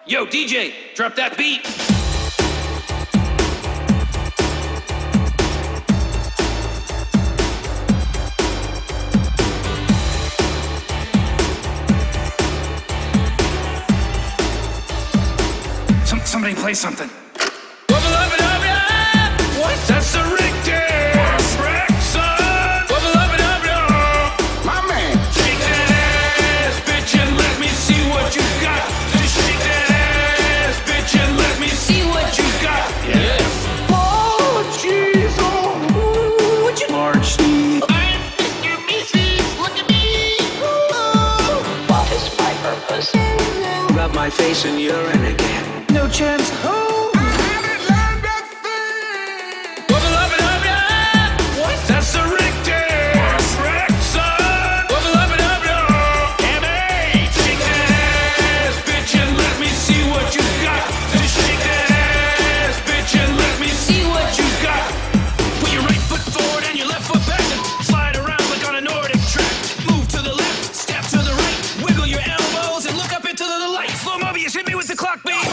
Yo, DJ, drop that beat. Somebody play something. What? That's the Rick dance. Rick, son. My man. Shake that ass, bitch, and let me see what you got. Just shake that ass, bitch, and let me see what you got. Yeah. Oh, jeez, oh, what you... Large Steve. I'm Mr. Mrs. Look at me. Ooh. What is my purpose? Rub my face in urine again. No chance. Oh. That's the Rick dance. Rick, son. Shake that ass, bitch, and let me see what you got. Just shake that ass, bitch, and let me see what you got. Put your right foot forward and your left foot back and slide around like on a Nordic track. Move to the left, step to the right, wiggle your elbows and look up into the light. Slow Mobius, hit me with the clock, baby.